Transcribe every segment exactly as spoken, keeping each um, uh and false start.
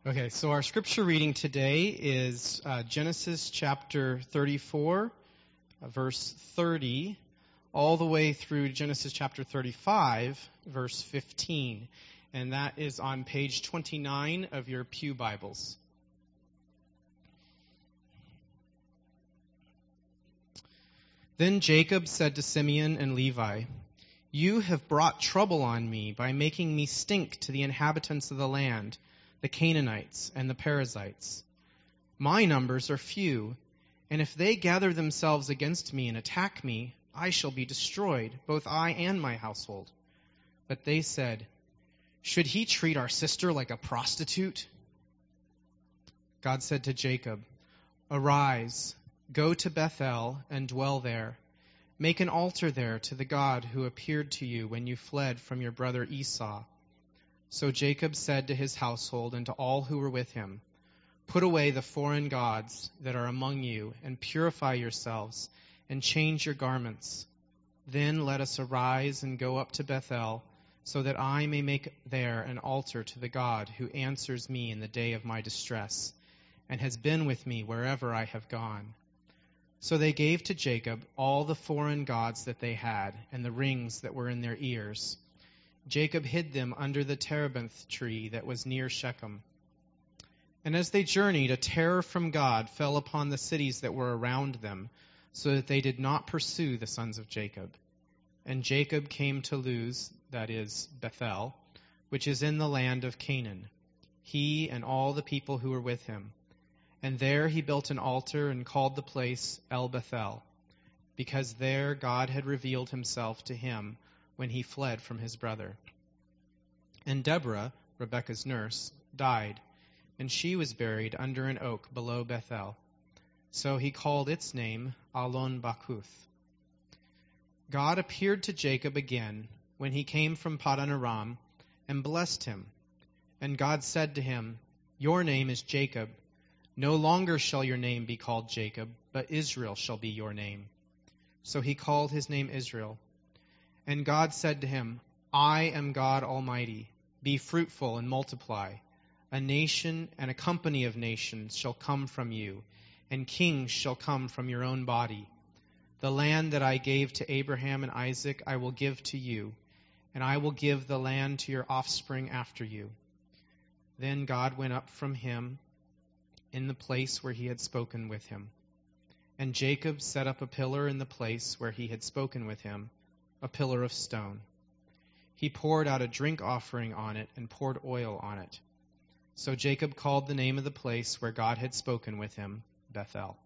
Okay, so our scripture reading today is uh, Genesis chapter thirty-four, uh, verse thirty, all the way through Genesis chapter thirty-five, verse fifteen. And that is on page twenty-nine of your Pew Bibles. Then Jacob said to Simeon and Levi, "You have brought trouble on me by making me stink to the inhabitants of the land, the Canaanites and the Perizzites. My numbers are few, and if they gather themselves against me and attack me, I shall be destroyed, both I and my household." But they said, "Should he treat our sister like a prostitute?" God said to Jacob, "Arise, go to Bethel and dwell there. Make an altar there to the God who appeared to you when you fled from your brother Esau." So Jacob said to his household and to all who were with him, "Put away the foreign gods that are among you, and purify yourselves, and change your garments. Then let us arise and go up to Bethel, so that I may make there an altar to the God who answers me in the day of my distress, and has been with me wherever I have gone." So they gave to Jacob all the foreign gods that they had, and the rings that were in their ears. Jacob hid them under the terebinth tree that was near Shechem. And as they journeyed, a terror from God fell upon the cities that were around them, so that they did not pursue the sons of Jacob. And Jacob came to Luz, that is, Bethel, which is in the land of Canaan, he and all the people who were with him. And there he built an altar and called the place El Bethel, because there God had revealed himself to him when he fled from his brother. And Deborah, Rebekah's nurse, died, and she was buried under an oak below Bethel. So he called its name Allon Bakuth. God appeared to Jacob again when he came from Paddan Aram and blessed him. And God said to him, "Your name is Jacob. No longer shall your name be called Jacob, but Israel shall be your name." So he called his name Israel. And God said to him, "I am God Almighty. Be fruitful and multiply. A nation and a company of nations shall come from you, and kings shall come from your own body. The land that I gave to Abraham and Isaac I will give to you, and I will give the land to your offspring after you." Then God went up from him in the place where he had spoken with him. And Jacob set up a pillar in the place where he had spoken with him, a pillar of stone. He poured out a drink offering on it and poured oil on it. So Jacob called the name of the place where God had spoken with him, Bethel.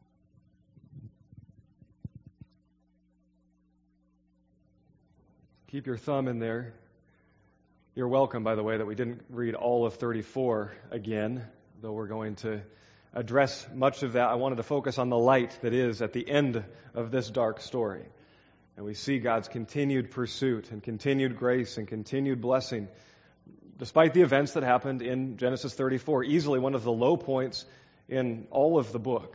Keep your thumb in there. You're welcome, by the way, that we didn't read all of thirty-four again, though we're going to address much of that. I wanted to focus on the light that is at the end of this dark story. And we see God's continued pursuit and continued grace and continued blessing, despite the events that happened in Genesis thirty-four, easily one of the low points in all of the book.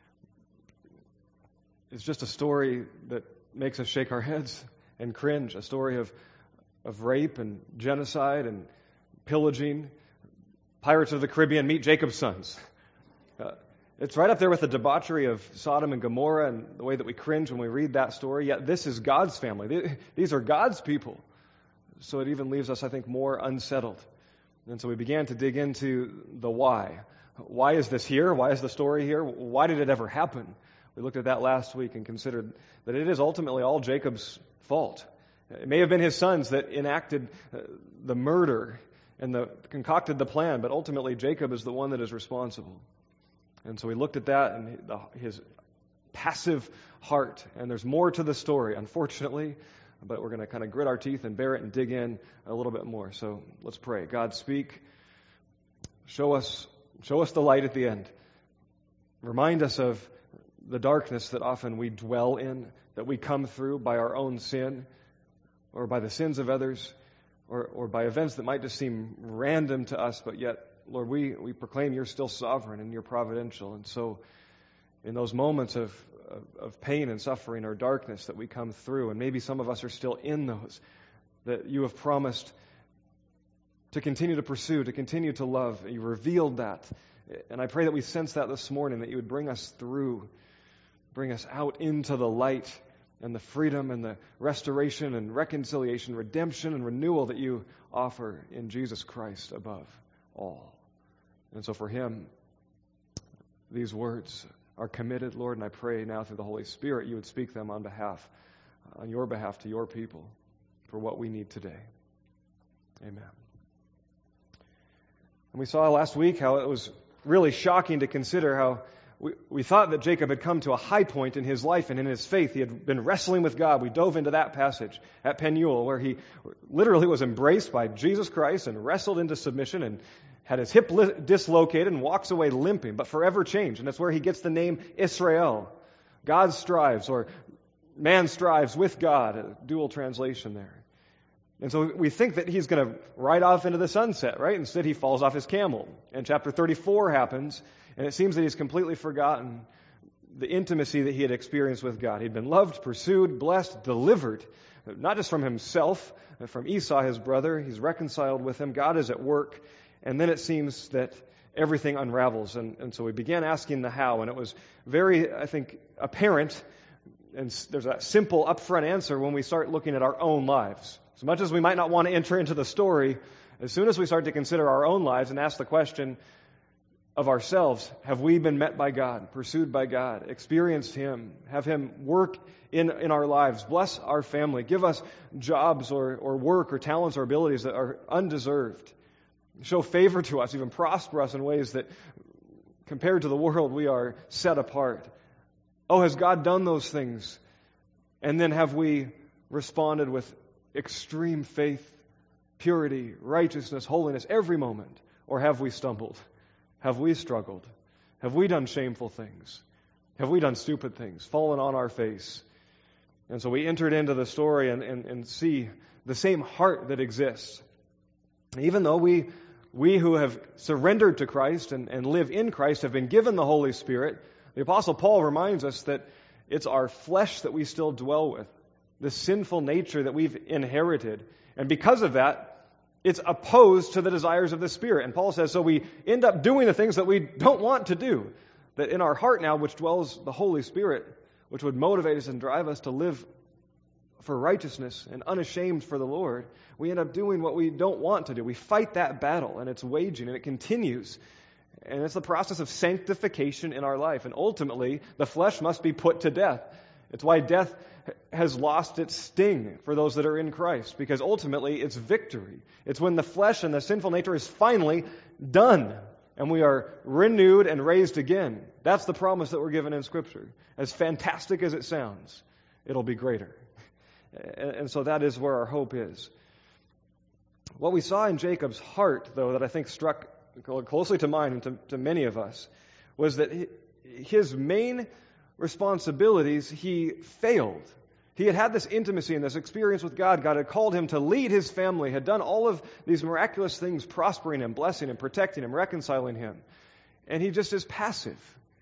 It's just a story that makes us shake our heads and cringe, a story of, of rape and genocide and pillaging. Pirates of the Caribbean meet Jacob's sons. Uh, It's right up there with the debauchery of Sodom and Gomorrah and the way that we cringe when we read that story. Yet this is God's family. These are God's people. So it even leaves us, I think, more unsettled. And so we began to dig into the why. Why is this here? Why is the story here? Why did it ever happen? We looked at that last week and considered that it is ultimately all Jacob's fault. It may have been his sons that enacted the murder and the, concocted the plan, but ultimately Jacob is the one that is responsible. And so we looked at that and his passive heart. And there's more to the story, unfortunately, but we're going to kind of grit our teeth and bear it and dig in a little bit more. So let's pray. God, speak. Show us, show us the light at the end. Remind us of the darkness that often we dwell in, that we come through by our own sin or by the sins of others or, or by events that might just seem random to us, but yet Lord, we, we proclaim you're still sovereign and you're providential. And so in those moments of, of, of pain and suffering or darkness that we come through, and maybe some of us are still in those, that you have promised to continue to pursue, to continue to love. You revealed that. And I pray that we sense that this morning, that you would bring us through, bring us out into the light and the freedom and the restoration and reconciliation, redemption and renewal that you offer in Jesus Christ above all. And so for him, these words are committed, Lord, and I pray now through the Holy Spirit you would speak them on behalf, on your behalf to your people for what we need today. Amen. And we saw last week how it was really shocking to consider how we, we thought that Jacob had come to a high point in his life and in his faith. He had been wrestling with God. We dove into that passage at Peniel where he literally was embraced by Jesus Christ and wrestled into submission and had his hip li- dislocated and walks away limping, but forever changed. And that's where he gets the name Israel. God strives, or man strives with God, a dual translation there. And so we think that he's going to ride off into the sunset, right? Instead, he falls off his camel. And chapter thirty-four happens, and it seems that he's completely forgotten the intimacy that he had experienced with God. He'd been loved, pursued, blessed, delivered, not just from himself, but from Esau, his brother. He's reconciled with him. God is at work. And then it seems that everything unravels. And, and so we began asking the how, and it was very, I think, apparent, and there's a simple upfront answer when we start looking at our own lives. As much as we might not want to enter into the story, as soon as we start to consider our own lives and ask the question of ourselves, have we been met by God, pursued by God, experienced him, have him work in, in our lives, bless our family, give us jobs or, or work or talents or abilities that are undeserved, show favor to us, even prosper us in ways that, compared to the world, we are set apart. Oh, has God done those things? And then have we responded with extreme faith, purity, righteousness, holiness every moment? Or have we stumbled? Have we struggled? Have we done shameful things? Have we done stupid things, fallen on our face? And so we entered into the story and, and, and see the same heart that exists. Even though we we who have surrendered to Christ and, and live in Christ have been given the Holy Spirit, the Apostle Paul reminds us that it's our flesh that we still dwell with, the sinful nature that we've inherited. And because of that, it's opposed to the desires of the Spirit. And Paul says, so we end up doing the things that we don't want to do. That in our heart now, which dwells the Holy Spirit, which would motivate us and drive us to live for righteousness and unashamed for the Lord, we end up doing what we don't want to do. We fight that battle, and it's waging, and it continues. And it's the process of sanctification in our life. And ultimately, the flesh must be put to death. It's why death has lost its sting for those that are in Christ, because ultimately it's victory. It's when the flesh and the sinful nature is finally done, and we are renewed and raised again. That's the promise that we're given in Scripture. As fantastic as it sounds, it'll be greater. And so that is where our hope is. What we saw in Jacob's heart, though, that I think struck closely to mine and to, to many of us, was that his main responsibilities, he failed. He had had this intimacy and this experience with God. God had called him to lead his family, had done all of these miraculous things, prospering him, blessing him, protecting him, reconciling him. And he just is passive.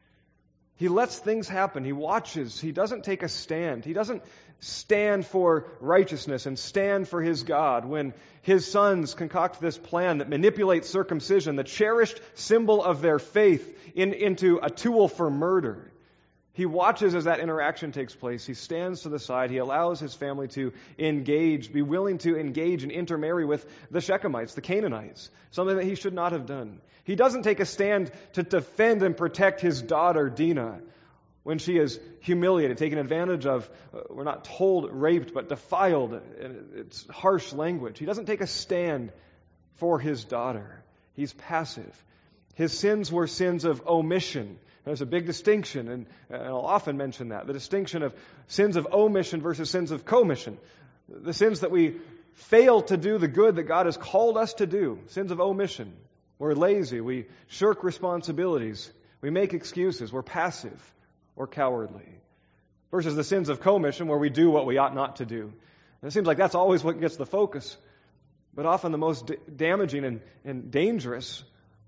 He lets things happen. He watches. He doesn't take a stand. He doesn't stand for righteousness and stand for his God when his sons concoct this plan that manipulates circumcision, the cherished symbol of their faith, in, into a tool for murder. He watches as that interaction takes place. He stands to the side. He allows his family to engage, be willing to engage and intermarry with the Shechemites, the Canaanites, something that he should not have done. He doesn't take a stand to defend and protect his daughter, Dinah, when she is humiliated, taken advantage of, uh, we're not told raped, but defiled. It's harsh language. He doesn't take a stand for his daughter. He's passive. His sins were sins of omission. There's a big distinction, and I'll often mention that, the distinction of sins of omission versus sins of commission. The sins that we fail to do the good that God has called us to do, sins of omission. We're lazy, we shirk responsibilities, we make excuses, we're passive or cowardly. Versus the sins of commission, where we do what we ought not to do. And it seems like that's always what gets the focus. But often the most d- damaging and, and dangerous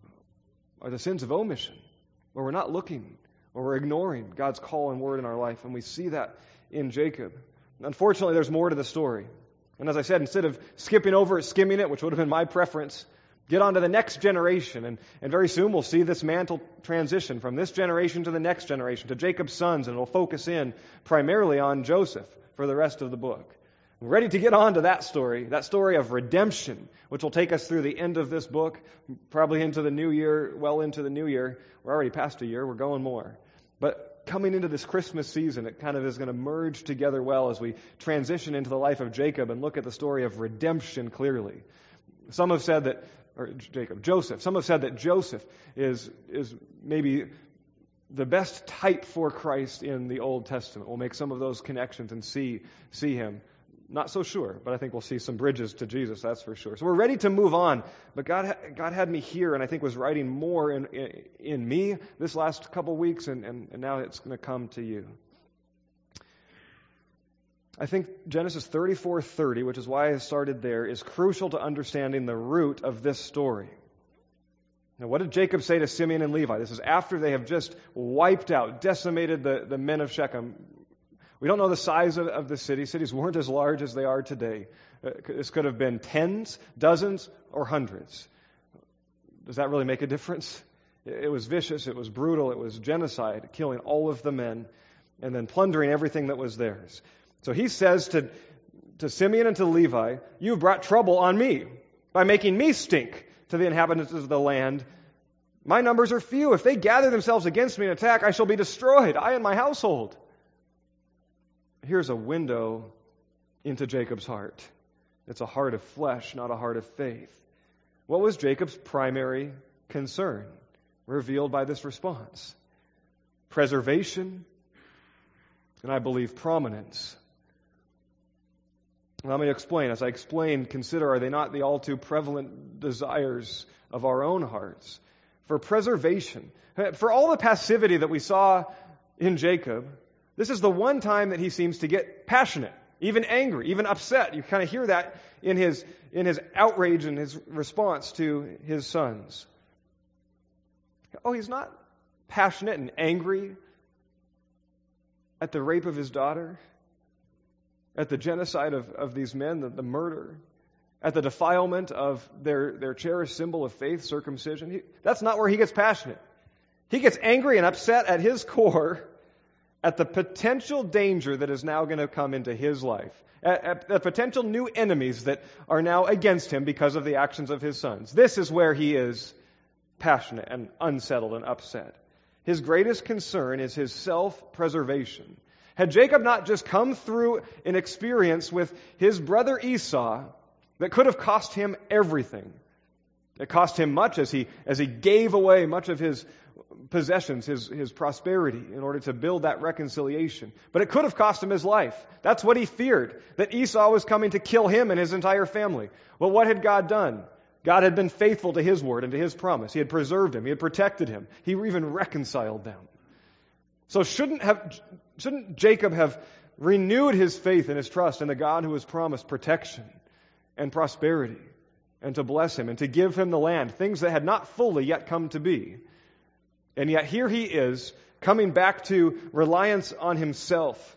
are the sins of omission, where we're not looking, or we're ignoring God's call and word in our life. And we see that in Jacob. Unfortunately, there's more to the story. And as I said, instead of skipping over it, skimming it, which would have been my preference, get on to the next generation. And, and very soon we'll see this mantle transition from this generation to the next generation, to Jacob's sons, and it'll focus in primarily on Joseph for the rest of the book. We're ready to get on to that story, that story of redemption, which will take us through the end of this book, probably into the new year, well into the new year. We're already past a year, we're going more. But coming into this Christmas season, it kind of is going to merge together well as we transition into the life of Jacob and look at the story of redemption clearly. Some have said that, or Jacob, Joseph, some have said that Joseph is, is maybe the best type for Christ in the Old Testament. We'll make some of those connections and see, see him. Not so sure, but I think we'll see some bridges to Jesus, that's for sure. So we're ready to move on, but God God had me here and I think was writing more in in, in me this last couple weeks, and, and, and now it's going to come to you. I think Genesis thirty-four thirty, which is why I started there, is crucial to understanding the root of this story. Now, what did Jacob say to Simeon and Levi? This is after they have just wiped out, decimated the, the men of Shechem. We don't know the size of, of the city. Cities weren't as large as they are today. Uh, this could have been tens, dozens, or hundreds. Does that really make a difference? It, it was vicious, it was brutal, it was genocide, killing all of the men, and then plundering everything that was theirs. So he says to, to Simeon and to Levi, "You've brought trouble on me by making me stink to the inhabitants of the land. My numbers are few. If they gather themselves against me and attack, I shall be destroyed, I and my household." Here's a window into Jacob's heart. It's a heart of flesh, not a heart of faith. What was Jacob's primary concern, revealed by this response? Preservation, and I believe prominence. Let me explain. As I explain, consider, are they not the all too prevalent desires of our own hearts? For preservation, for all the passivity that we saw in Jacob, this is the one time that he seems to get passionate, even angry, even upset. You kind of hear that in his in his outrage and his response to his sons. Oh, he's not passionate and angry at the rape of his daughter, at the genocide of, of these men, the, the murder, at the defilement of their, their cherished symbol of faith, circumcision. He, that's not where he gets passionate. He gets angry and upset at his core at the potential danger that is now going to come into his life, at, at the potential new enemies that are now against him because of the actions of his sons. This is where he is passionate and unsettled and upset. His greatest concern is his self-preservation. Had Jacob not just come through an experience with his brother Esau that could have cost him everything, it cost him much as he as he gave away much of his possessions, his, his prosperity, in order to build that reconciliation. But it could have cost him his life. That's what he feared, that Esau was coming to kill him and his entire family. Well, what had God done? God had been faithful to his word and to his promise. He had preserved him. He had protected him. He even reconciled them. So shouldn't have shouldn't Jacob have renewed his faith and his trust in the God who has promised protection and prosperity and to bless him and to give him the land, things that had not fully yet come to be? And yet here he is, coming back to reliance on himself.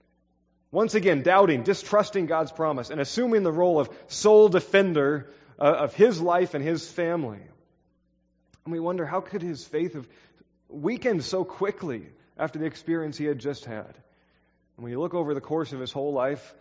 Once again, doubting, distrusting God's promise, and assuming the role of sole defender uh, of his life and his family. And we wonder, how could his faith have weakened so quickly after the experience he had just had? And when you look over the course of his whole life,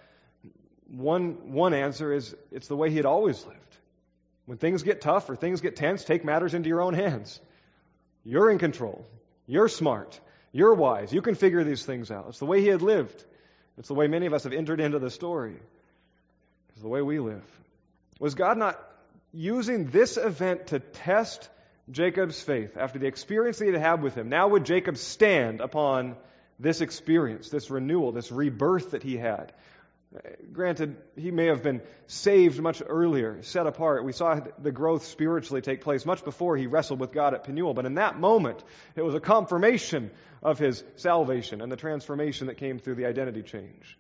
one, one answer is it's the way he had always lived. When things get tough or things get tense, take matters into your own hands. You're in control. You're smart. You're wise. You can figure these things out. It's the way he had lived. It's the way many of us have entered into the story. It's the way we live. Was God not using this event to test Jacob's faith after the experience that he had had with him? Now would Jacob stand upon this experience, this renewal, this rebirth that he had? Granted, he may have been saved much earlier, set apart. We saw the growth spiritually take place much before he wrestled with God at Penuel. But in that moment, it was a confirmation of his salvation and the transformation that came through the identity change.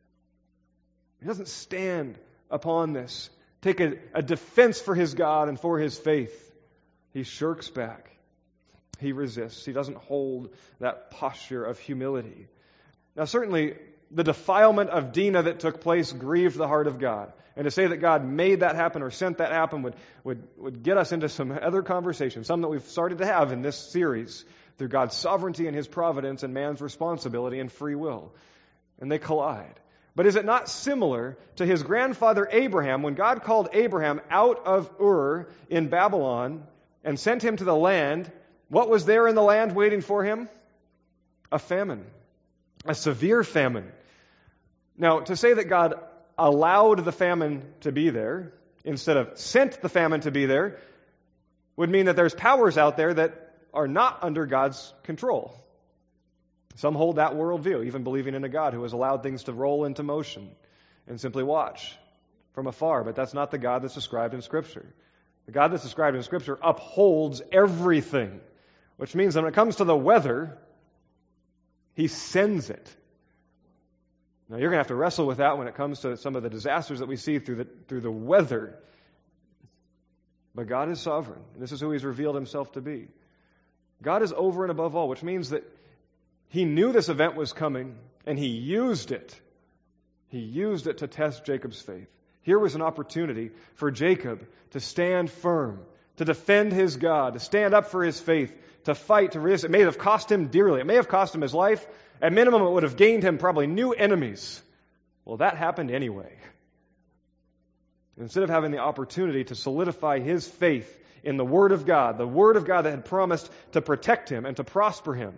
He doesn't stand upon this, take a, a defense for his God and for his faith. He shirks back. He resists. He doesn't hold that posture of humility. Now, certainly, the defilement of Dinah that took place grieved the heart of God. And to say that God made that happen or sent that happen would, would, would get us into some other conversation, some that we've started to have in this series, through God's sovereignty and His providence and man's responsibility and free will. And they collide. But is it not similar to his grandfather Abraham, when God called Abraham out of Ur in Babylon and sent him to the land? What was there in the land waiting for him? A famine. A severe famine. Now, to say that God allowed the famine to be there, instead of sent the famine to be there, would mean that there's powers out there that are not under God's control. Some hold that worldview, even believing in a God who has allowed things to roll into motion and simply watch from afar. But that's not the God that's described in Scripture. The God that's described in Scripture upholds everything, which means that when it comes to the weather, He sends it. Now, you're going to have to wrestle with that when it comes to some of the disasters that we see through the, through the weather. But God is sovereign. This is who He's revealed Himself to be. God is over and above all, which means that He knew this event was coming, and He used it. He used it to test Jacob's faith. Here was an opportunity for Jacob to stand firm, to defend his God, to stand up for his faith, to fight, to resist. It may have cost him dearly. It may have cost him his life. At minimum, it would have gained him probably new enemies. Well, that happened anyway. Instead of having the opportunity to solidify his faith in the Word of God, the Word of God that had promised to protect him and to prosper him,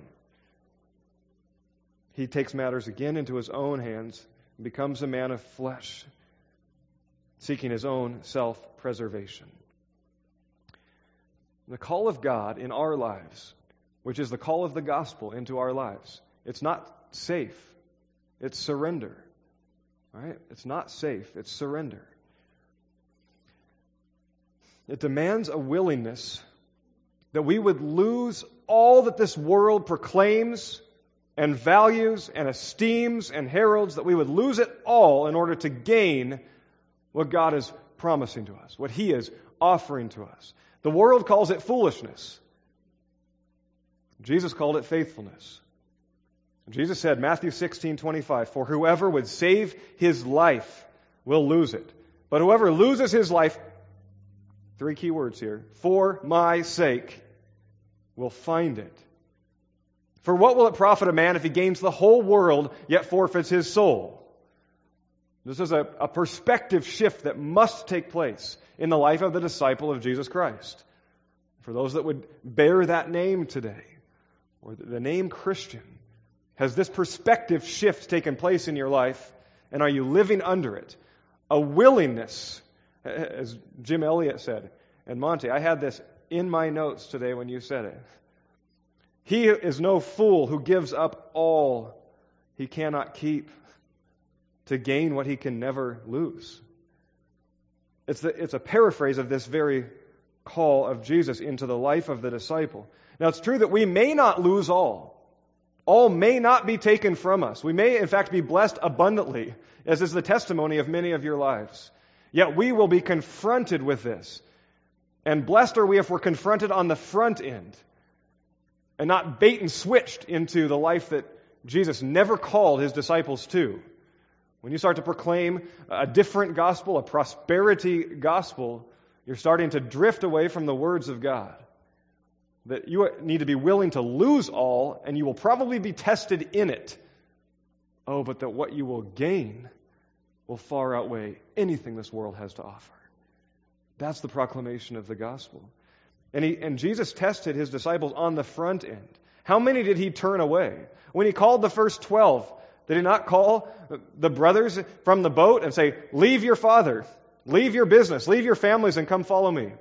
he takes matters again into his own hands and becomes a man of flesh, seeking his own self-preservation. The call of God in our lives, which is the call of the gospel into our lives, it's not safe. It's surrender. Right? It's not safe. It's surrender. It demands a willingness that we would lose all that this world proclaims and values and esteems and heralds, that we would lose it all in order to gain what God is promising to us, what He is offering to us. The world calls it foolishness. Jesus called it faithfulness. Jesus said, Matthew sixteen twenty-five, "For whoever would save his life will lose it. But whoever loses his life," three key words here, "for my sake, will find it. For what will it profit a man if he gains the whole world, yet forfeits his soul?" This is a, a perspective shift that must take place in the life of the disciple of Jesus Christ. For those that would bear that name today, or the name Christian, has this perspective shift taken place in your life, and are you living under it? A willingness, as Jim Elliott said, and Monty, I had this in my notes today when you said it. He is no fool who gives up all he cannot keep to gain what he can never lose. It's, the, it's a paraphrase of this very call of Jesus into the life of the disciple. Now, it's true that we may not lose all. All may not be taken from us. We may, in fact, be blessed abundantly, as is the testimony of many of your lives. Yet we will be confronted with this. And blessed are we if we're confronted on the front end and not bait and switched into the life that Jesus never called His disciples to. When you start to proclaim a different gospel, a prosperity gospel, you're starting to drift away from the words of God. That you need to be willing to lose all, and you will probably be tested in it. Oh, but that what you will gain will far outweigh anything this world has to offer. That's the proclamation of the gospel. And, he, and Jesus tested His disciples on the front end. How many did He turn away? When He called the first twelve, did He not call the brothers from the boat and say, "Leave your father, leave your business, leave your families and come follow me"?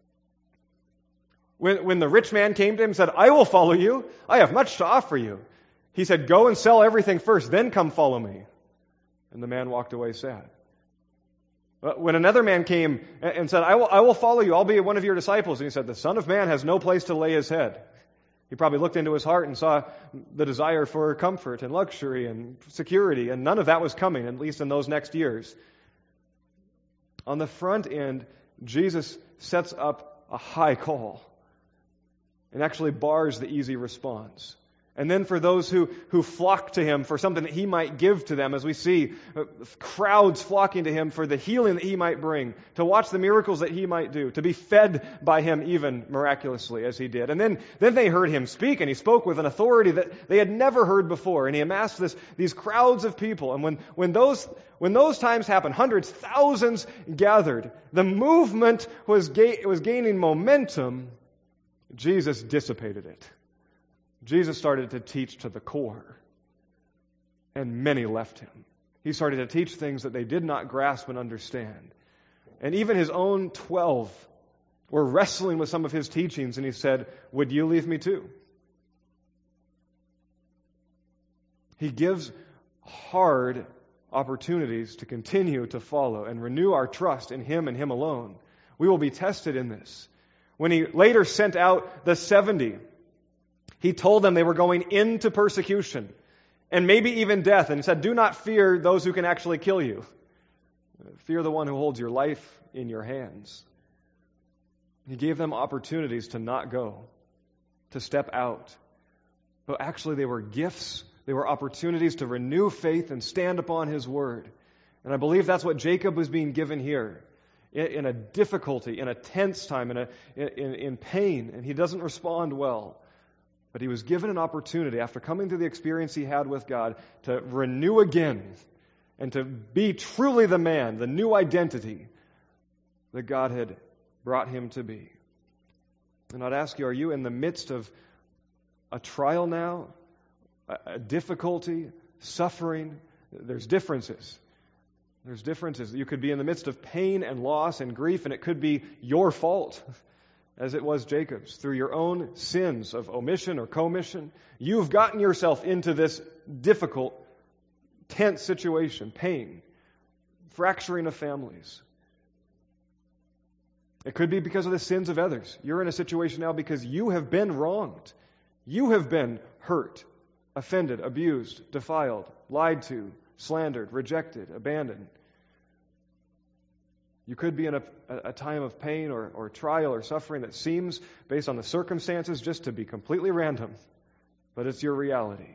When, when the rich man came to Him and said, "I will follow you, I have much to offer you," He said, "Go and sell everything first, then come follow me." And the man walked away sad. When another man came and said, I will, I will follow you, I'll be one of your disciples," and he said, "The Son of Man has no place to lay his head." He probably looked into his heart and saw the desire for comfort and luxury and security, and none of that was coming, at least in those next years. On the front end, Jesus sets up a high call and actually bars the easy response. And then for those who, who flock to him for something that he might give to them, as we see uh, crowds flocking to him for the healing that he might bring, to watch the miracles that he might do, to be fed by him even miraculously as he did. And then, then they heard him speak, and he spoke with an authority that they had never heard before. And he amassed this, these crowds of people. And when, when those, when those times happened, hundreds, thousands gathered, the movement was, ga- was gaining momentum. Jesus dissipated it. Jesus started to teach to the core, and many left him. He started to teach things that they did not grasp and understand. And even his own twelve were wrestling with some of his teachings, and he said, "Would you leave me too?" He gives hard opportunities to continue to follow and renew our trust in him and him alone. We will be tested in this. When he later sent out the seventy, he told them they were going into persecution and maybe even death, and he said, "Do not fear those who can actually kill you. Fear the one who holds your life in your hands." He gave them opportunities to not go, to step out. But actually they were gifts. They were opportunities to renew faith and stand upon his word. And I believe that's what Jacob was being given here. In a difficulty, in a tense time, in, a, in, in pain, and he doesn't respond well. But he was given an opportunity after coming through the experience he had with God to renew again and to be truly the man, the new identity that God had brought him to be. And I'd ask you, are you in the midst of a trial now, a, a difficulty, suffering? There's differences. There's differences. You could be in the midst of pain and loss and grief, and it could be your fault, as it was Jacob's, through your own sins of omission or commission. You've gotten yourself into this difficult, tense situation, pain, fracturing of families. It could be because of the sins of others. You're in a situation now because you have been wronged. You have been hurt, offended, abused, defiled, lied to, slandered, rejected, abandoned. You could be in a, a time of pain or, or trial or suffering that seems, based on the circumstances, just to be completely random, but it's your reality.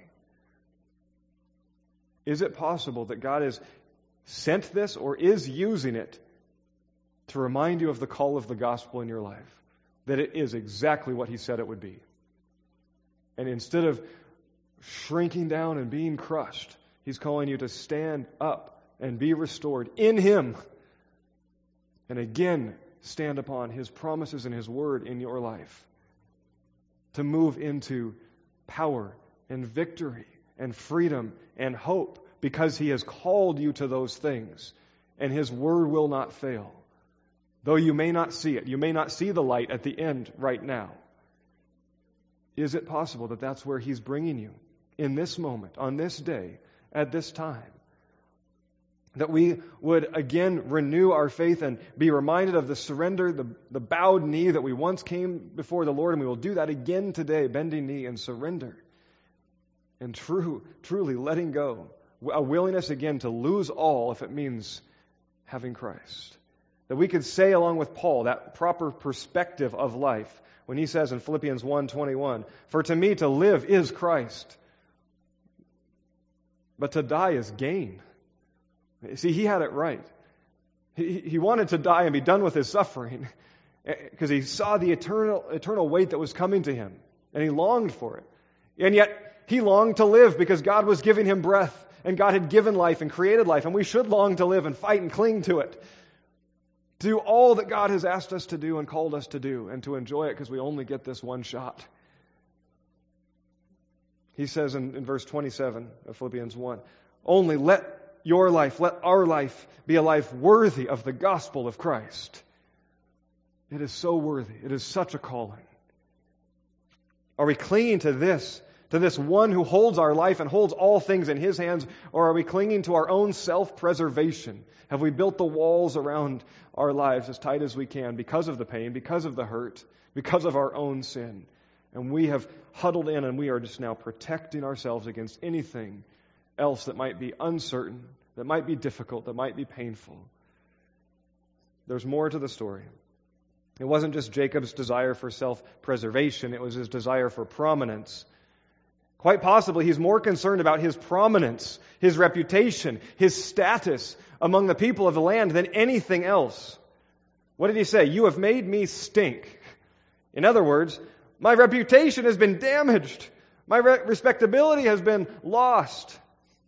Is it possible that God has sent this or is using it to remind you of the call of the gospel in your life? That it is exactly what he said it would be. And instead of shrinking down and being crushed, he's calling you to stand up and be restored in him. And again, stand upon his promises and his word in your life. To move into power and victory and freedom and hope, because he has called you to those things. And his word will not fail. Though you may not see it. You may not see the light at the end right now. Is it possible that that's where he's bringing you? In this moment, on this day, at this time? That we would again renew our faith and be reminded of the surrender, the, the bowed knee that we once came before the Lord, and we will do that again today, bending knee and surrender. And true, truly letting go. A willingness again to lose all if it means having Christ. That we could say along with Paul, that proper perspective of life, when he says in Philippians one twenty-one, "For to me to live is Christ, but to die is gain." See, he had it right. He, he wanted to die and be done with his suffering because he saw the eternal, eternal weight that was coming to him, and he longed for it. And yet, he longed to live because God was giving him breath, and God had given life and created life, and we should long to live and fight and cling to it. Do all that God has asked us to do and called us to do, and to enjoy it because we only get this one shot. He says in, in verse twenty-seven of Philippians one, "Only let your life, let our life be a life worthy of the gospel of Christ." It is so worthy. It is such a calling. Are we clinging to this, to this one who holds our life and holds all things in his hands, or are we clinging to our own self-preservation? Have we built the walls around our lives as tight as we can because of the pain, because of the hurt, because of our own sin? And we have huddled in and we are just now protecting ourselves against anything else that might be uncertain, that might be difficult, that might be painful. There's more to the story. It wasn't just Jacob's desire for self-preservation, it was his desire for prominence. Quite possibly, he's more concerned about his prominence, his reputation, his status among the people of the land than anything else. What did he say? You have made me stink. In other words, my reputation has been damaged. My re- respectability has been lost.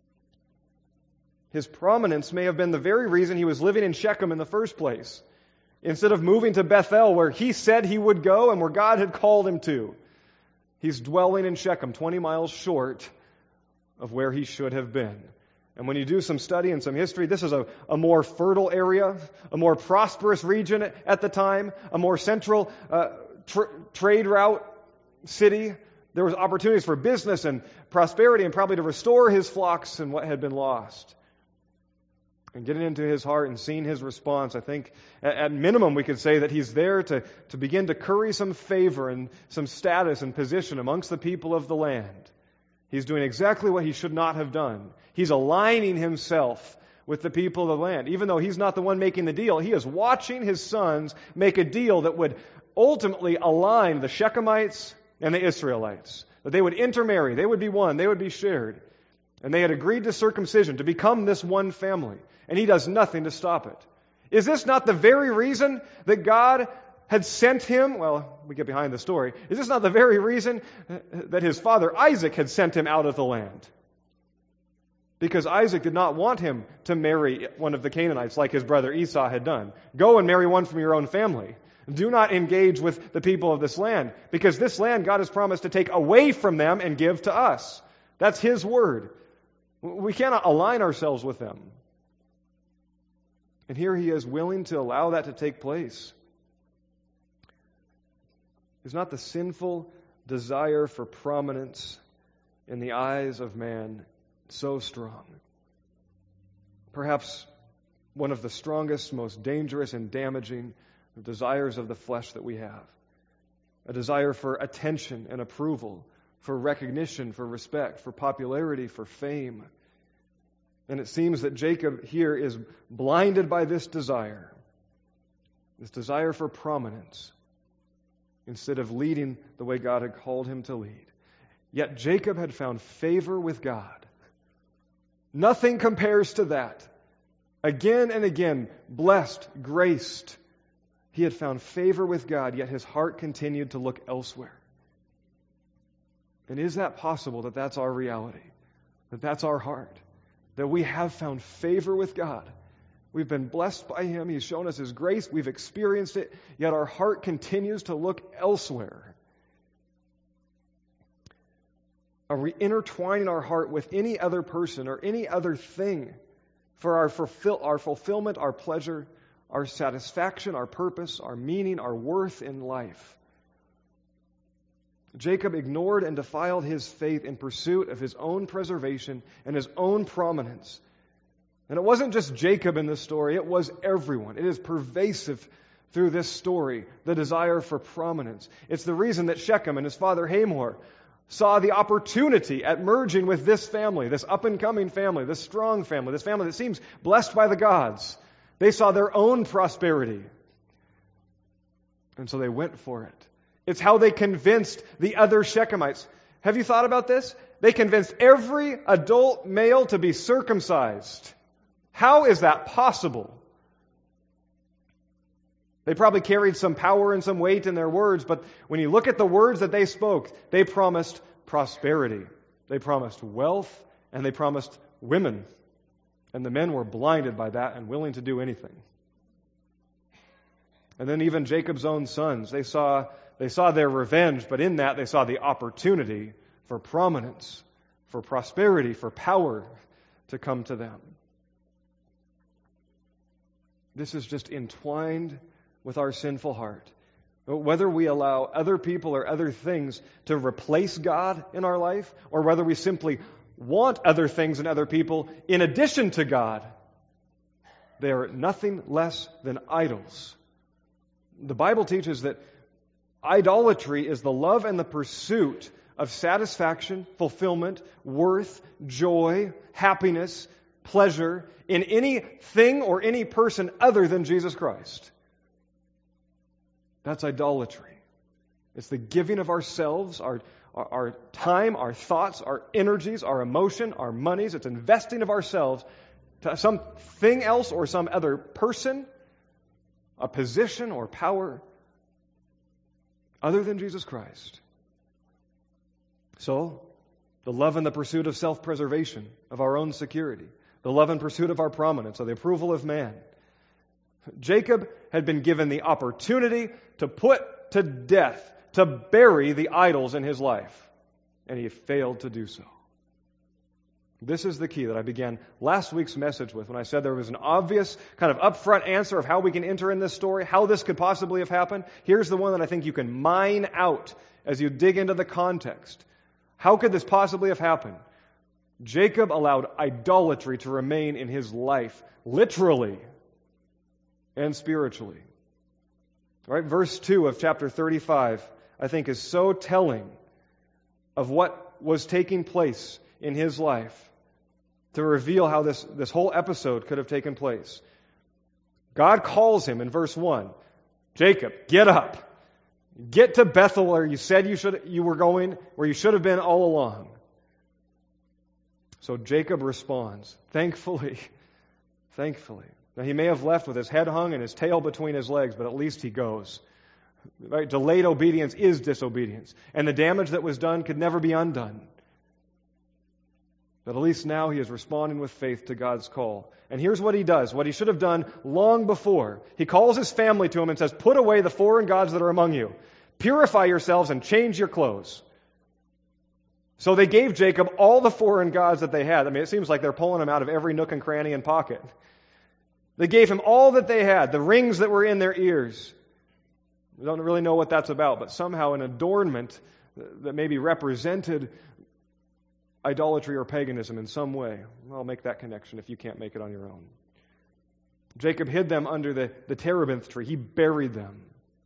His prominence may have been the very reason he was living in Shechem in the first place, instead of moving to Bethel where he said he would go and where God had called him to. He's dwelling in Shechem, twenty miles short of where he should have been. And when you do some study and some history, this is a, a more fertile area, a more prosperous region at the time, a more central uh, tr- trade route city. There was opportunities for business and prosperity and probably to restore his flocks and what had been lost. And getting into his heart and seeing his response, I think at minimum we could say that he's there to, to begin to curry some favor and some status and position amongst the people of the land. He's doing exactly what he should not have done. He's aligning himself with the people of the land. Even though he's not the one making the deal, he is watching his sons make a deal that would ultimately align the Shechemites and the Israelites. That they would intermarry, they would be one, they would be shared. And they had agreed to circumcision, to become this one family. And he does nothing to stop it. Is this not the very reason that God had sent him? Well, we get behind the story. Is this not the very reason that his father Isaac had sent him out of the land? Because Isaac did not want him to marry one of the Canaanites like his brother Esau had done. Go and marry one from your own family. Do not engage with the people of this land, because this land God has promised to take away from them and give to us. That's his word. We cannot align ourselves with them. And here he is willing to allow that to take place. Is not the sinful desire for prominence in the eyes of man so strong? Perhaps one of the strongest, most dangerous and damaging desires of the flesh that we have. A desire for attention and approval, for recognition, for respect, for popularity, for fame. And it seems that Jacob here is blinded by this desire, this desire for prominence, instead of leading the way God had called him to lead. Yet Jacob had found favor with God. Nothing compares to that. Again and again, blessed, graced. He had found favor with God, yet his heart continued to look elsewhere. And is that possible that that's our reality? That that's our heart? That we have found favor with God. We've been blessed by him. He's shown us his grace. We've experienced it. Yet our heart continues to look elsewhere. Are we intertwining our heart with any other person or any other thing for our, fulfill, our fulfillment, our pleasure, our satisfaction, our purpose, our meaning, our worth in life? Jacob ignored and defiled his faith in pursuit of his own preservation and his own prominence. And it wasn't just Jacob in this story, it was everyone. It is pervasive through this story, the desire for prominence. It's the reason that Shechem and his father Hamor saw the opportunity at merging with this family, this up-and-coming family, this strong family, this family that seems blessed by the gods. They saw their own prosperity. And so they went for it. It's how they convinced the other Shechemites. Have you thought about this? They convinced every adult male to be circumcised. How is that possible? They probably carried some power and some weight in their words, but when you look at the words that they spoke, they promised prosperity. They promised wealth, and they promised women. And the men were blinded by that and willing to do anything. And then even Jacob's own sons, they saw They saw their revenge, but in that they saw the opportunity for prominence, for prosperity, for power to come to them. This is just entwined with our sinful heart. Whether we allow other people or other things to replace God in our life, or whether we simply want other things and other people in addition to God, they are nothing less than idols. The Bible teaches that idolatry is the love and the pursuit of satisfaction, fulfillment, worth, joy, happiness, pleasure in anything or any person other than Jesus Christ. That's idolatry. It's the giving of ourselves, our, our, our time, our thoughts, our energies, our emotion, our monies. It's investing of ourselves to something else or some other person, a position or power other than Jesus Christ. So, the love and the pursuit of self-preservation, of our own security, the love and pursuit of our prominence, of the approval of man. Jacob had been given the opportunity to put to death, to bury the idols in his life, and he failed to do so. This is the key that I began last week's message with when I said there was an obvious kind of upfront answer of how we can enter in this story, how this could possibly have happened. Here's the one that I think you can mine out as you dig into the context. How could this possibly have happened? Jacob allowed idolatry to remain in his life, literally and spiritually. All right, verse two of chapter thirty-five, I think, is so telling of what was taking place in his life to reveal how this, this whole episode could have taken place. God calls him in verse one, Jacob, get up. Get to Bethel where you said you should you were going, where you should have been all along. So Jacob responds, thankfully, thankfully. Now he may have left with his head hung and his tail between his legs, but at least he goes. Right? Delayed obedience is disobedience. And the damage that was done could never be undone. But at least now he is responding with faith to God's call. And here's what he does, what he should have done long before. He calls his family to him and says, put away the foreign gods that are among you. Purify yourselves and change your clothes. So they gave Jacob all the foreign gods that they had. I mean, it seems like they're pulling them out of every nook and cranny and pocket. They gave him all that they had, the rings that were in their ears. We don't really know what that's about, but somehow an adornment that maybe represented idolatry or paganism in some way. I'll make that connection if you can't make it on your own. Jacob hid them under the, the terebinth tree. He buried them.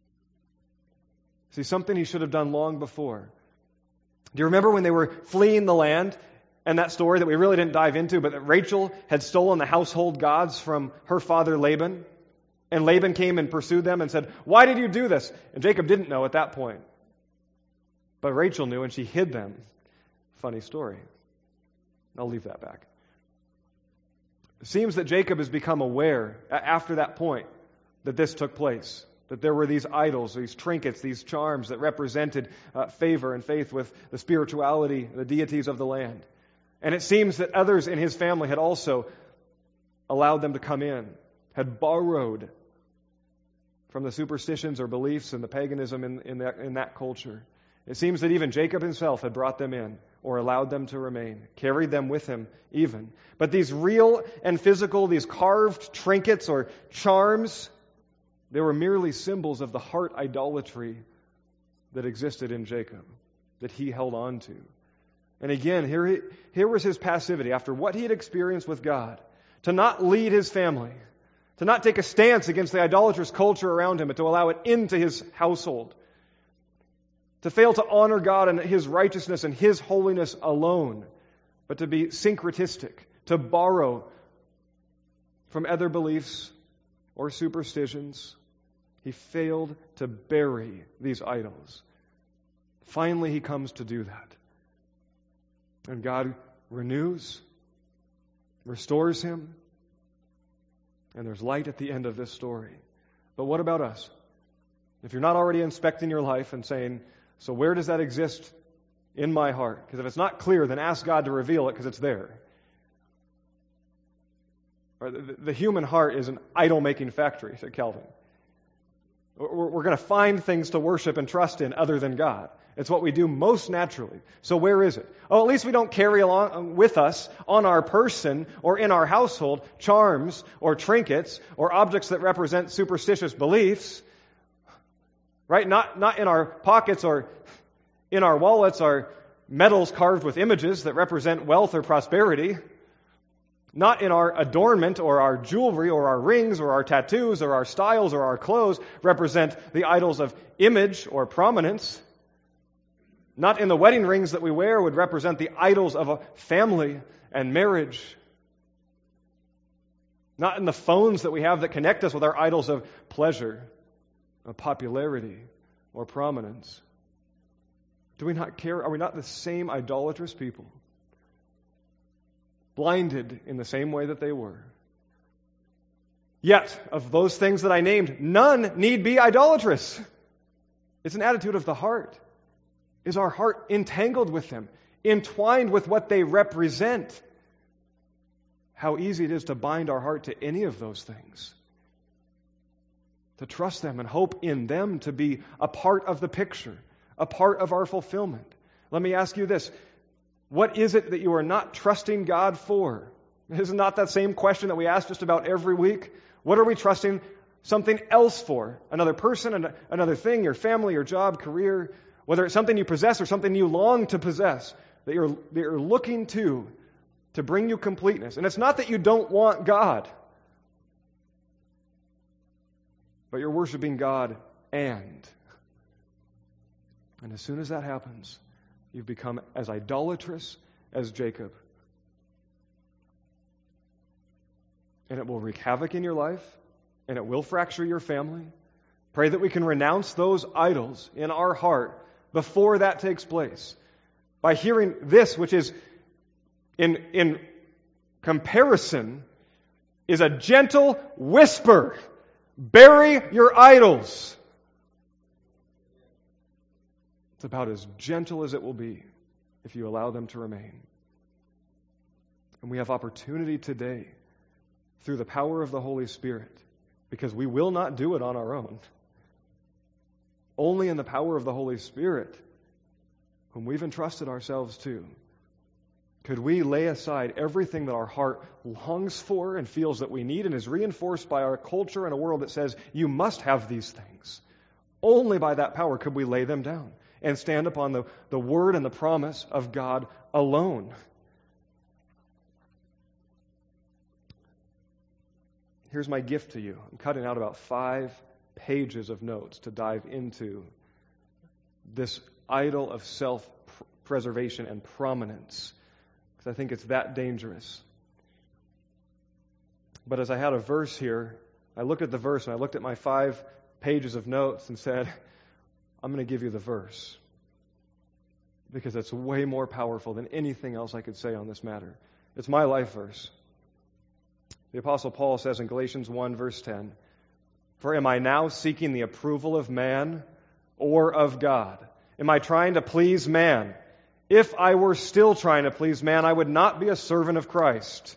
See, something he should have done long before. Do you remember when they were fleeing the land and that story that we really didn't dive into, but that Rachel had stolen the household gods from her father Laban? And Laban came and pursued them and said, why did you do this? And Jacob didn't know at that point. But Rachel knew and she hid them. Funny story. I'll leave that back. It seems that Jacob has become aware after that point that this took place, that there were these idols, these trinkets, these charms that represented uh, favor and faith with the spirituality, the deities of the land. And it seems that others in his family had also allowed them to come in, had borrowed from the superstitions or beliefs and the paganism in, in, that, in that culture. It seems that even Jacob himself had brought them in or allowed them to remain, carried them with him even. But these real and physical, these carved trinkets or charms, they were merely symbols of the heart idolatry that existed in Jacob, that he held on to. And again, here, he, here was his passivity after what he had experienced with God, to not lead his family, to not take a stance against the idolatrous culture around him, but to allow it into his household. To fail to honor God and His righteousness and His holiness alone, but to be syncretistic, to borrow from other beliefs or superstitions. He failed to bury these idols. Finally, he comes to do that. And God renews, restores him, and there's light at the end of this story. But what about us? If you're not already inspecting your life and saying, so where does that exist in my heart? Because if it's not clear, then ask God to reveal it because it's there. Or the, the human heart is an idol-making factory, said Calvin. We're, we're going to find things to worship and trust in other than God. It's what we do most naturally. So where is it? Oh, at least we don't carry along with us on our person or in our household charms or trinkets or objects that represent superstitious beliefs. Right? Not, not in our pockets or in our wallets are medals carved with images that represent wealth or prosperity. Not in our adornment or our jewelry or our rings or our tattoos or our styles or our clothes represent the idols of image or prominence. Not in the wedding rings that we wear would represent the idols of a family and marriage. Not in the phones that we have that connect us with our idols of pleasure, of popularity, or prominence. Do we not care? Are we not the same idolatrous people? Blinded in the same way that they were. Yet, of those things that I named, none need be idolatrous. It's an attitude of the heart. Is our heart entangled with them, entwined with what they represent? How easy it is to bind our heart to any of those things. To trust them and hope in them to be a part of the picture, a part of our fulfillment. Let me ask you this. What is it that you are not trusting God for? Isn't that that same question that we ask just about every week? What are we trusting something else for? Another person, another thing, your family, your job, career, whether it's something you possess or something you long to possess, that you're, that you're looking to, to bring you completeness. And it's not that you don't want God, but you're worshiping God and. And as soon as that happens, you've become as idolatrous as Jacob. And it will wreak havoc in your life, and it will fracture your family. Pray that we can renounce those idols in our heart before that takes place. By hearing this, which is in, in comparison, is a gentle whisper. Bury your idols. It's about as gentle as it will be if you allow them to remain. And we have opportunity today through the power of the Holy Spirit, because we will not do it on our own. Only in the power of the Holy Spirit, whom we've entrusted ourselves to, could we lay aside everything that our heart longs for and feels that we need and is reinforced by our culture and a world that says, you must have these things. Only by that power could we lay them down and stand upon the, the word and the promise of God alone. Here's my gift to you. I'm cutting out about five pages of notes to dive into this idol of self-preservation and prominence, because I think it's that dangerous. But as I had a verse here, I looked at the verse and I looked at my five pages of notes and said, I'm going to give you the verse, because it's way more powerful than anything else I could say on this matter. It's my life verse. The Apostle Paul says in Galatians one, verse ten, "For am I now seeking the approval of man or of God? Am I trying to please man? If I were still trying to please man, I would not be a servant of Christ."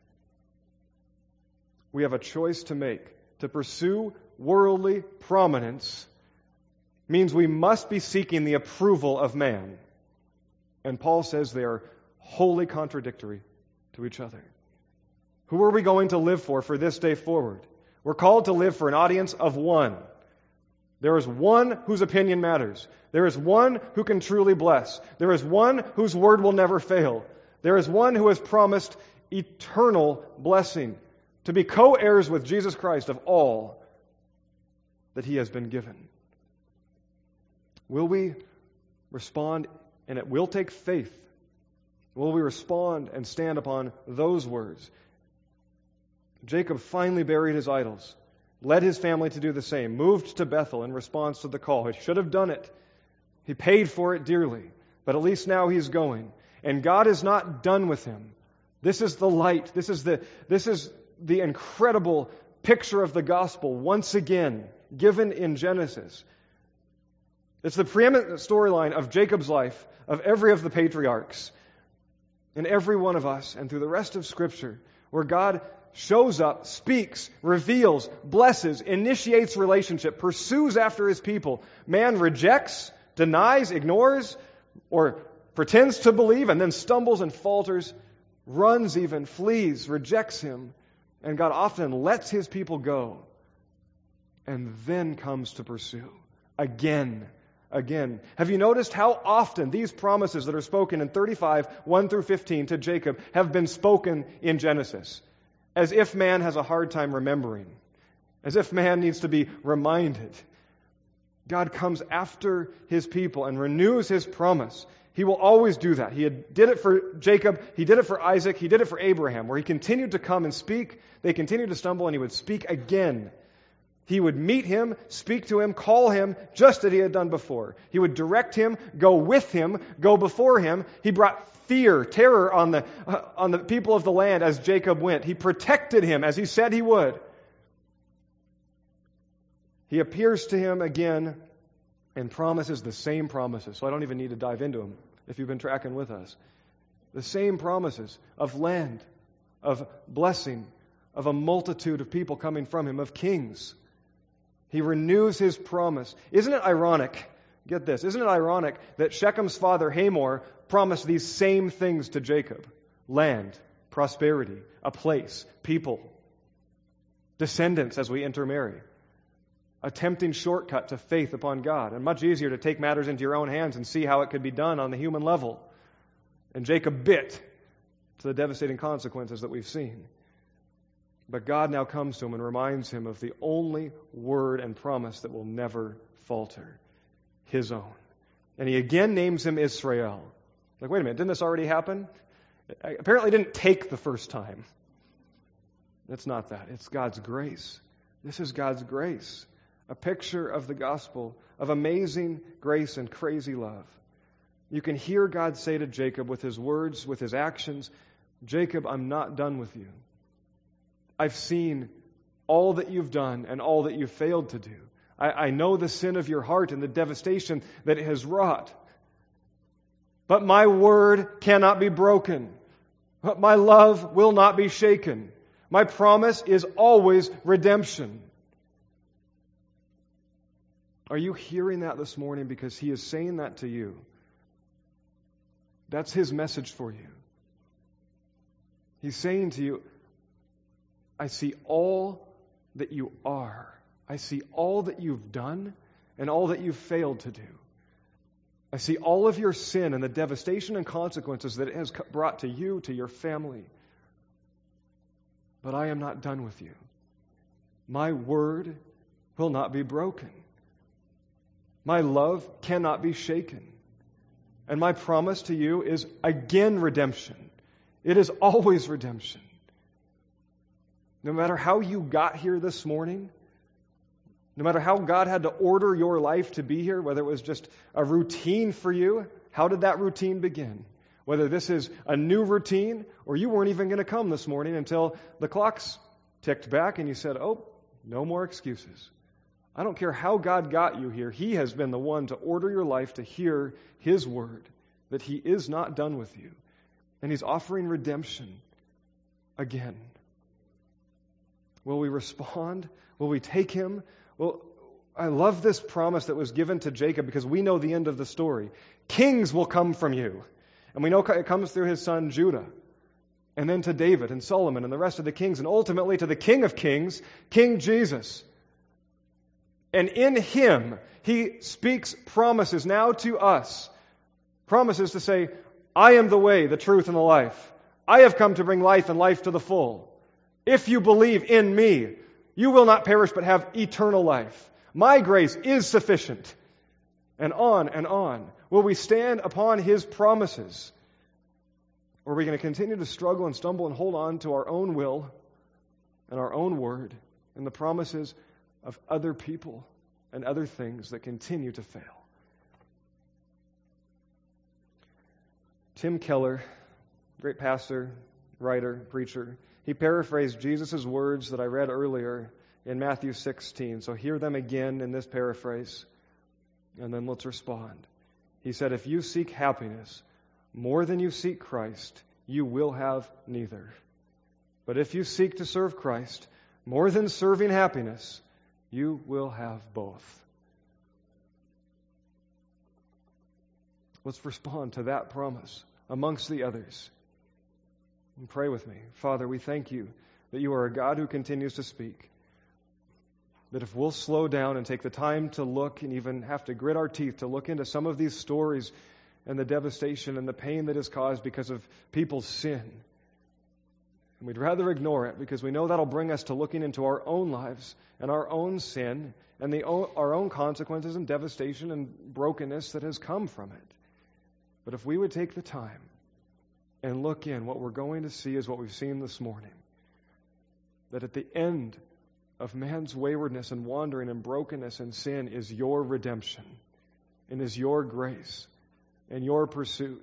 We have a choice to make. To pursue worldly prominence means we must be seeking the approval of man. And Paul says they are wholly contradictory to each other. Who are we going to live for for this day forward? We're called to live for an audience of one. There is one whose opinion matters. There is one who can truly bless. There is one whose word will never fail. There is one who has promised eternal blessing, to be co-heirs with Jesus Christ of all that He has been given. Will we respond, and it will take faith, will we respond and stand upon those words? Jacob finally buried his idols, led his family to do the same, moved to Bethel in response to the call. He should have done it. He paid for it dearly, but at least now he's going. And God is not done with him. This is the light. This is the, this is the incredible picture of the gospel once again given in Genesis. It's the preeminent storyline of Jacob's life, of every of the patriarchs, and every one of us, and through the rest of Scripture, where God shows up, speaks, reveals, blesses, initiates relationship, pursues after His people. Man rejects, denies, ignores, or pretends to believe, and then stumbles and falters, runs even, flees, rejects Him, and God often lets His people go, and then comes to pursue again. Again. Have you noticed how often these promises that are spoken in thirty-five, one through fifteen to Jacob have been spoken in Genesis? As if man has a hard time remembering. As if man needs to be reminded. God comes after His people and renews His promise. He will always do that. He did it for Jacob. He did it for Isaac. He did it for Abraham, where He continued to come and speak. They continued to stumble, and He would speak again. He would meet him, speak to him, call him, just as he had done before. He would direct him, go with him, go before him. He brought fear, terror on the, uh, on the people of the land as Jacob went. He protected him as he said he would. He appears to him again and promises the same promises. So I don't even need to dive into them if you've been tracking with us. The same promises of land, of blessing, of a multitude of people coming from him, of kings. He renews his promise. Isn't it ironic? Get this. Isn't it ironic that Shechem's father Hamor promised these same things to Jacob? Land, prosperity, a place, people, descendants as we intermarry. A tempting shortcut to faith upon God, and much easier to take matters into your own hands and see how it could be done on the human level. And Jacob bit to the devastating consequences that we've seen. But God now comes to him and reminds him of the only word and promise that will never falter, his own. And he again names him Israel. Like, wait a minute, didn't this already happen? Apparently it didn't take the first time. It's not that. It's God's grace. This is God's grace. A picture of the gospel, of amazing grace and crazy love. You can hear God say to Jacob with his words, with his actions, Jacob, I'm not done with you. I've seen all that you've done and all that you've failed to do. I, I know the sin of your heart and the devastation that it has wrought. But my word cannot be broken. But my love will not be shaken. My promise is always redemption. Are you hearing that this morning? Because he is saying that to you. That's his message for you. He's saying to you, I see all that you are. I see all that you've done and all that you've failed to do. I see all of your sin and the devastation and consequences that it has brought to you, to your family. But I am not done with you. My word will not be broken. My love cannot be shaken. And my promise to you is again redemption. It is always redemption. No matter how you got here this morning, no matter how God had to order your life to be here, whether it was just a routine for you, how did that routine begin? Whether this is a new routine or you weren't even going to come this morning until the clocks ticked back and you said, oh, no more excuses. I don't care how God got you here. He has been the one to order your life to hear His word, that He is not done with you. And He's offering redemption again. Will we respond? Will we take Him? Well, I love this promise that was given to Jacob because we know the end of the story. Kings will come from you. And we know it comes through his son Judah. And then to David and Solomon and the rest of the kings. And ultimately to the King of Kings, King Jesus. And in Him, He speaks promises now to us. Promises to say, I am the way, the truth, and the life. I have come to bring life and life to the full. If you believe in Me, you will not perish but have eternal life. My grace is sufficient. And on and on. Will we stand upon His promises? Or are we going to continue to struggle and stumble and hold on to our own will and our own word and the promises of other people and other things that continue to fail? Tim Keller, great pastor, writer, preacher, he paraphrased Jesus' words that I read earlier in Matthew sixteen. So hear them again in this paraphrase, and then let's respond. He said, if you seek happiness more than you seek Christ, you will have neither. But if you seek to serve Christ more than serving happiness, you will have both. Let's respond to that promise amongst the others. And pray with me. Father, we thank You that You are a God who continues to speak. That if we'll slow down and take the time to look and even have to grit our teeth to look into some of these stories and the devastation and the pain that is caused because of people's sin, and we'd rather ignore it because we know that'll bring us to looking into our own lives and our own sin and the, our own consequences and devastation and brokenness that has come from it. But if we would take the time and look in, what we're going to see is what we've seen this morning. That at the end of man's waywardness and wandering and brokenness and sin is your redemption and is your grace and your pursuit.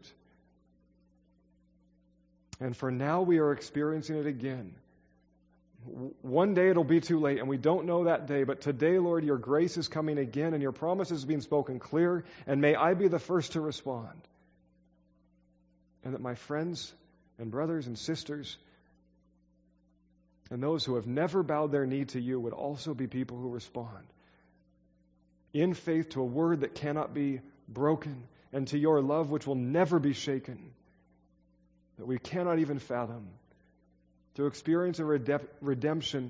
And for now we are experiencing it again. One day it'll be too late, and we don't know that day, but today, Lord, your grace is coming again, and your promise is being spoken clear, and may I be the first to respond. And that my friends and brothers and sisters and those who have never bowed their knee to you would also be people who respond in faith to a word that cannot be broken, and to your love which will never be shaken, that we cannot even fathom, to experience a redep- redemption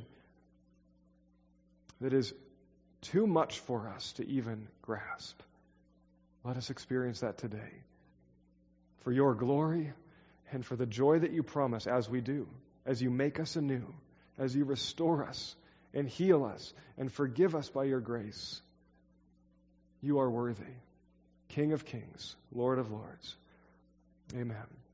that is too much for us to even grasp. Let us experience that today, for your glory and for the joy that you promise as we do, as you make us anew, as you restore us and heal us and forgive us by your grace. You are worthy, King of kings, Lord of lords. Amen.